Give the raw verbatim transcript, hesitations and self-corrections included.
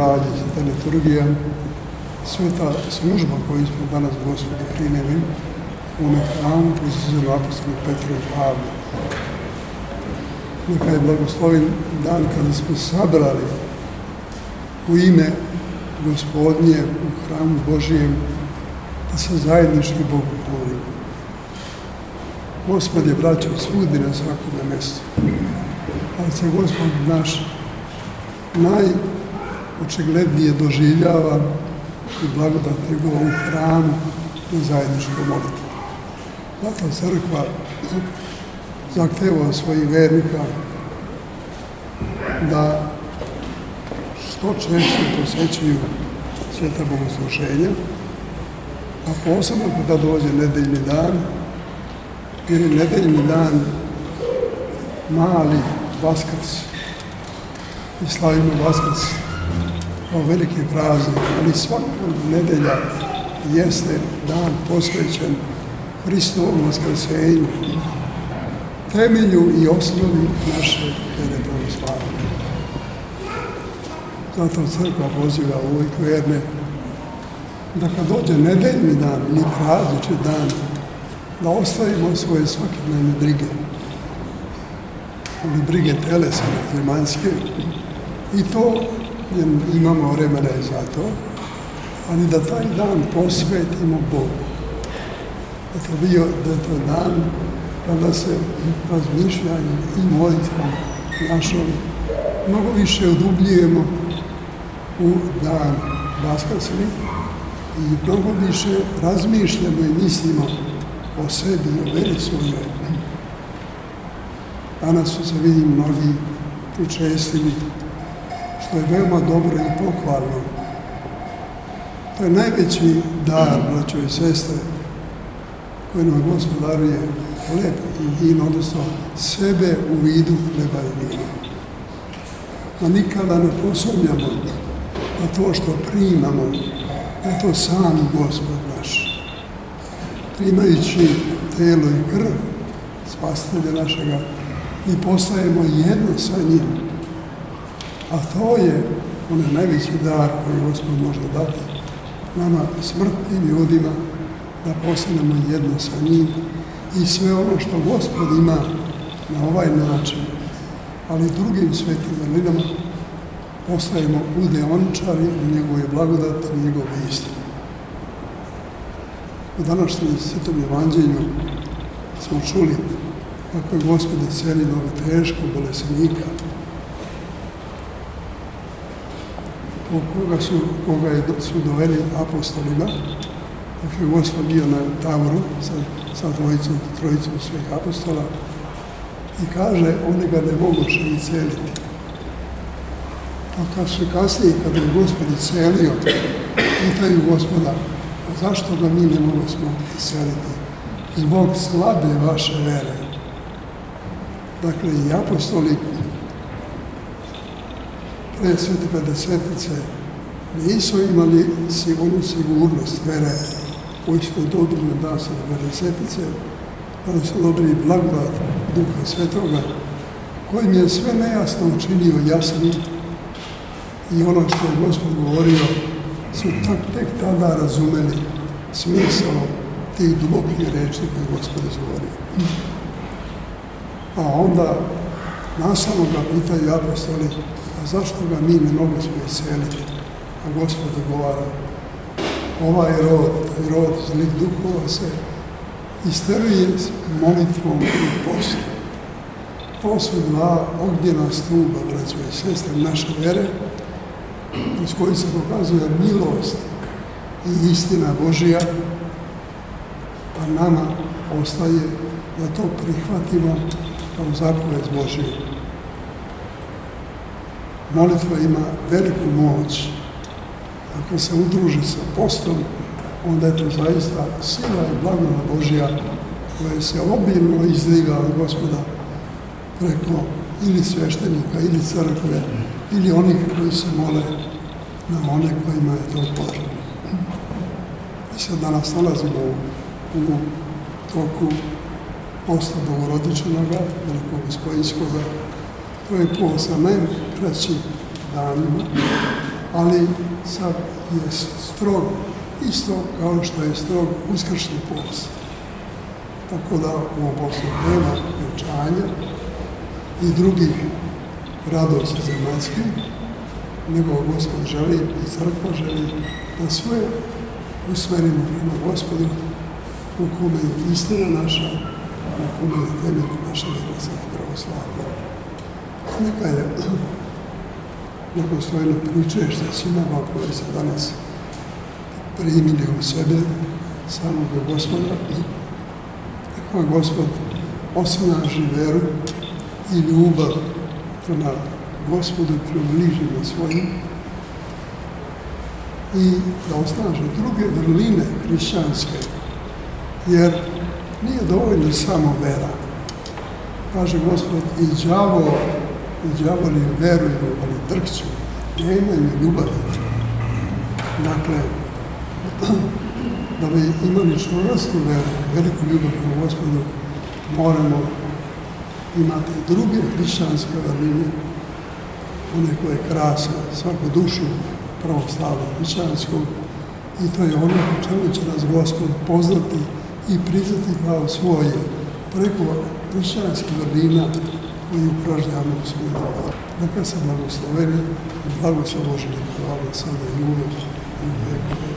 radi, sveta liturgija, sveta služba koju smo danas Gospodu primili u hramu posvećenu apostolu Petru i Pavlu. Neka je blagoslovin dan kada smo sabrali u ime Gospodnje u hramu Božijem da se zajednički Bogu molimo. Gospod je braćo svugdje na svakome mjestu, ali se Gospod naš najočiglednije doživljava i blagodat njegova u hramu na zajedničkoj molitvi. Zato crkva zahteva od svojih vernika da što češće posjećuju sveta bogosluženja, a posebno kada dođe nedeljni dan, jer je nedeljni dan mali Vaskrs i slavimo Vaskrs kao veliki praznik, ali svaka nedelja jeste dan posvećen Hristovom vaskrsenju, temelju i osnovi naše vjere pravoslavne. Zato crkva poziva uvijek verne da kad dođe nedeljni dan ili praznični dan, da ostavimo svoje svakodnevne brige, ili brige telesne, zemaljske, i to imamo vremena i za to, ali da taj dan posvetimo Bogu. Da to bio, da je to dan kada se razmišljanjem i molitvom našom mnogo više udubljujemo u dan Vaskrsni i mnogo više razmišljamo i mislimo o sebi, o veri svojoj. Danas su se vidi mnogi pričestili, što je veoma dobro i pohvalno. To je najveći dar, braćo i sestre, koji nam Gospod daruje hleb i vino, odnosno sebe u vidu hleba i vina. Da nikada ne posumnjamo da to što primamo, da je to sam Gospod naš. Primajući telo i krv spasitelja našega, mi postajemo jedno sa njim. A to je onaj najveći dar koji Gospod može dati nama smrtnim ljudima, da postanemo jedno sa njim i sve ono što Gospod ima na ovaj način, ali drugim svetim vrlinama, postajemo udeoničari u njegove blagodati i njegove istine. U današnjem Svetom Evanđelju smo čuli kako je Gospod iscelio ovog teškog bolesnika, koga su, koga je, su doveli apostolima, dok je Gospod bio na Tavoru sa, sa dvojicom, trojicom svih apostola i kaže, oni ga ne moguše isceliti. A kad su kasnije, kada je Gospod iscelio, pitaju Gospoda, a zašto ga mi ne mogu smo isceliti? Zbog slabe vaše vere. Dakle, i apostoli pre Svete Pedesetice nisu imali sigurnu sigurnost vere koju smo dobili na dan Svete Pedesetice, kada su dobili blagodat Duha Svetoga, kojim je sve nejasno učinio jasnim i ono što je Gospod govorio su tak, tek tada razumeli smisao tih dubokih reči koje Gospod izgovorio. A onda nastavno ga pitaju apostoli, a zašto ga mi ne mogu smo isceliti? A Gospod odgovara, ovaj rod, taj rod zlih duhova se isteruje molitvom i postom. To su dva ognjena stuba, braćo i sestre, naše vere, kroz koji se pokazuje milost i istina Božija, a nama ostaje da to prihvatimo kao zapovijed Božiju. Molitva ima veliku moć. Ako se udruži sa postom, onda je to zaista sila i blagodat Božja koja se obilno izliva od Gospoda preko ili sveštenika, ili crkve, ili onih koji se mole na one kojima je to potrebno. Mi se danas nalazimo u, u toku posta Bogorodičanoga, velikog Uspojinskoga. To je po sa najkraćim danima ali sad je strog isto kao što je strog uskršnji post. Tako da u ovom poslu nema vjenčanja i drugih radosti zemaljskih, nego Gospod želi i crkva želi da sve usmerimo prema Gospodu, u kome je istina naša, u kome je temelj naša vjerska pravoslavlja. Neka je blagosloveno pričešće svima koji se danas primili u sebe samog Gospoda. Neka Gospod osnaži veru i ljubav prema Gospodu i prema bližnjima svojim i da osnaže druge vrline hrišćanske, jer nije dovoljno samo vera. Kaže Gospod, i đavo, i đavoli veruju, ali drhću, nemaju ljubavi. Dakle, da bi imali čvrstu veru, veliku ljubav prema Gospodu, moramo imati druge hrišćanske vrline, one koje krase svaku dušu pravoslavnu hrišćansku, i to je ono po čemu će nas Gospod poznati i priznati kao svoje preko hrišćanskih vrlina koji upražnjavamo u svoju dobu. Neka se blagosloveni i blagoslov Božji, hvala sada i ljubav i